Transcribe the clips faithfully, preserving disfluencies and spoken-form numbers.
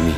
غمی.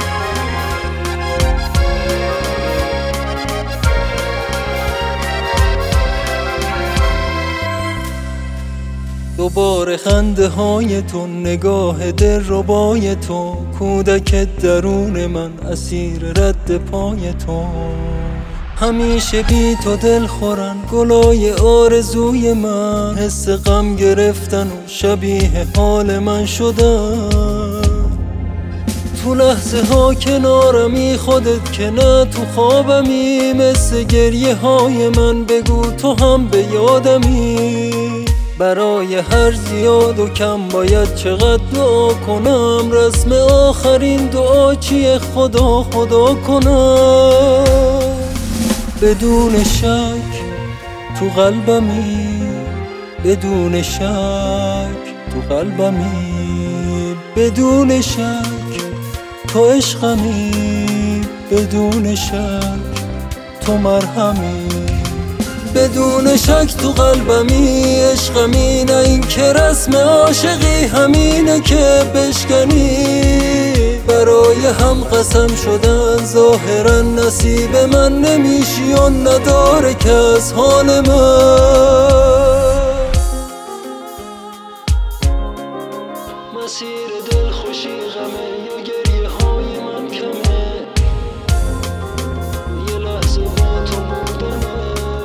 دوباره خنده های تو، نگاه دلربای تو، کودک درون من اسیر رد پای تو. همیشه بی تو دل خورن گلای آرزوی من، حس غم گرفتن و شبیه حال من شدن. تو لحظه ها کنارمی، خودت که نه تو خوابمی، مثل گریه های من بگو تو هم به یادمی. برای هر زیاد و کم باید چقدر دعا کنم، رسم آخرین دعا چیه خدا خدا کنم. بدون شک تو قلبمی، بدون شک تو قلبمی، بدون شک تو عشقمی، بدون شک تو مرهمی. بدون شک تو قلبمی عشقمی، نه این که رسم عاشقی همینه که بشکنی. برای هم قسم شدن ظاهرا نصیب من نمیشی و نداره کس حال من. مسیر دل خوشی غمه یا گریه های من کمه، یه لحظه با تو بودنه.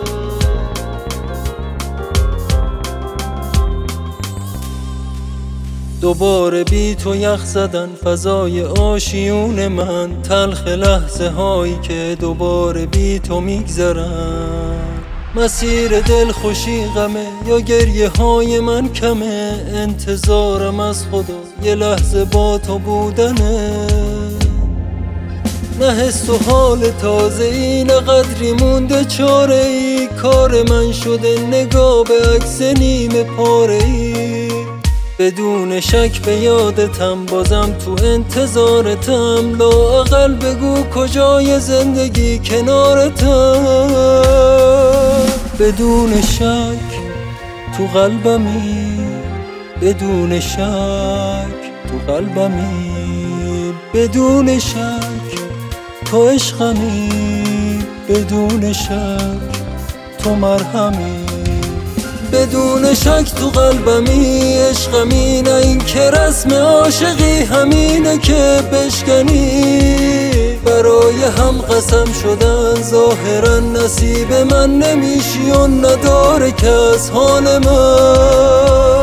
دوباره بی تو یخ زدن فضای آشیون من، تلخ لحظه هایی که دوباره بی تو میگذرن. مسیر دل خوشی غمه یا گریه های من کمه، انتظارم از خدا یه لحظه با تو بودنه. نه حس و حال تازه ای، نه قدری مونده چاره ای، کار من شده نگاه به عکس نیمه پاره ای. بدون شک به یادتم، بازم تو انتظارتم، لااقل بگو کجای زندگی کنارتم. بدون شک تو قلبمی، بدون شک تو قلبمی، بدون شک تو عشقمی، بدون شک تو مرهمی. بدون شک تو قلبمی عشقمی، نه این که رسم عاشقی همینه که بشکنی. برای هم قسم شدن ظاهرا نصیب من نمیشی و نداره کس حال من.